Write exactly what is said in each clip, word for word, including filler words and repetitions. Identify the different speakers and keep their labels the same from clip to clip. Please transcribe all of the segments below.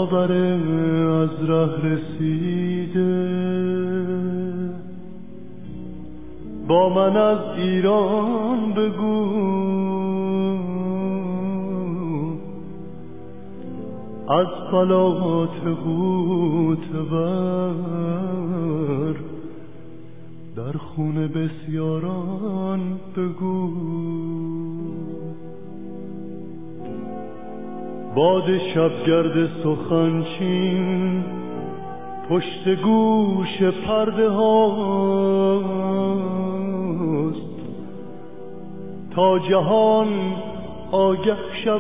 Speaker 1: یاور از ره رسیده با من از ایران بگو، از فلات غوطه‌ور در خون بسیاران بگو. باد شبگرد سخنچین پشت گوش پرده هاست تا جهان آگه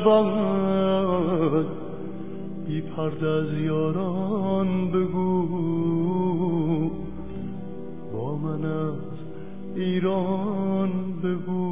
Speaker 1: شود، بی پرده از یاران بگو، با من از ایران بگو.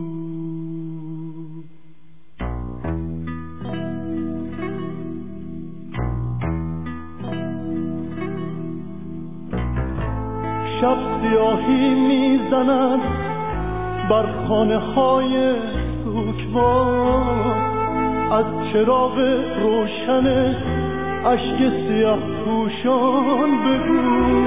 Speaker 1: شب سیاهی میزند بر خانه های سوکوار، از چراغ روشن اشک سیاه پوشان بگو.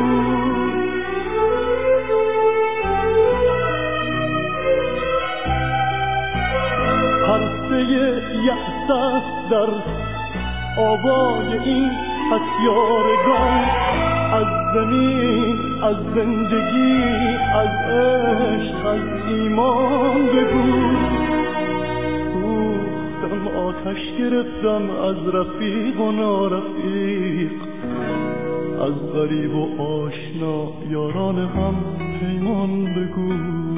Speaker 1: پرسه یأس است در آوای این پسیارگان، از زمین، از زندگی، از عشق، از ایمان بگو. سوختم، آتش گرفتم از رفیق و نارفیق، از غریب و آشنا یاران هم پیمان بگو.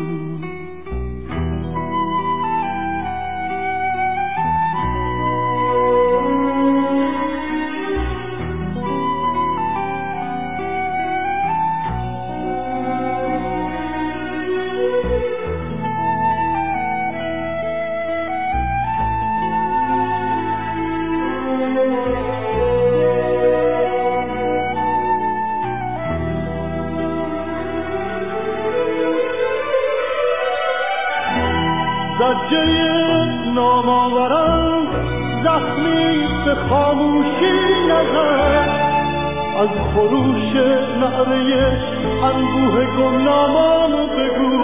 Speaker 1: زجه نامآورم زخمی به خاموشی نزد، از خروش نعره انبوه گمنامان بگو.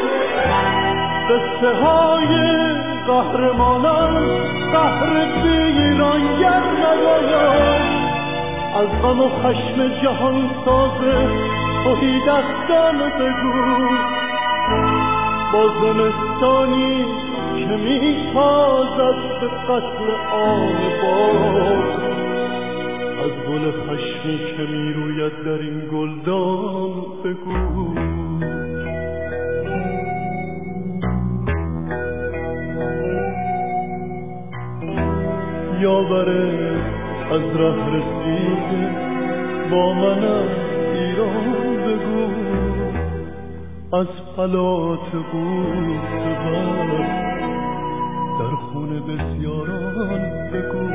Speaker 1: قصه های قهرمانان قهر ویرانگر نباید، از غم و خشم جهان ساز تهیدستان بگو. با زمستانی که میتازد به قتل عام باغ، از گل خشمی که میروید در این گلدان بگو. یاور از راه رسیده با من از ایران بگو، از فلات غوطه‌ور در خون بسیاران بگو.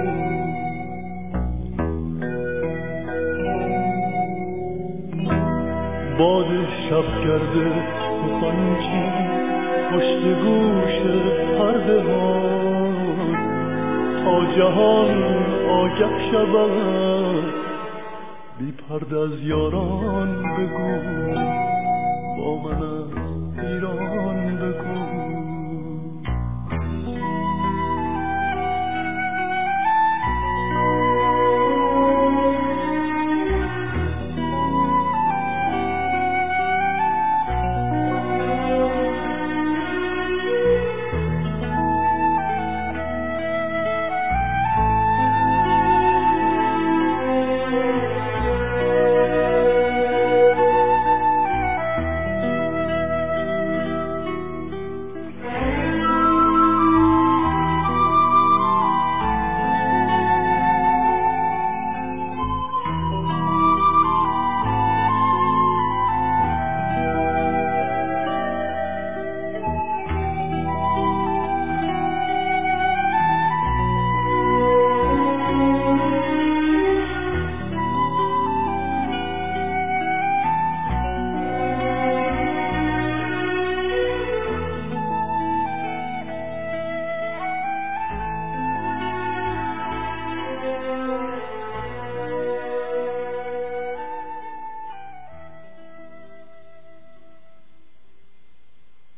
Speaker 1: باد شبگرد سخنچین پشت گوش پرده ها، تا جهان آگه شود، بی پرده از یاران بگو، با من از ایران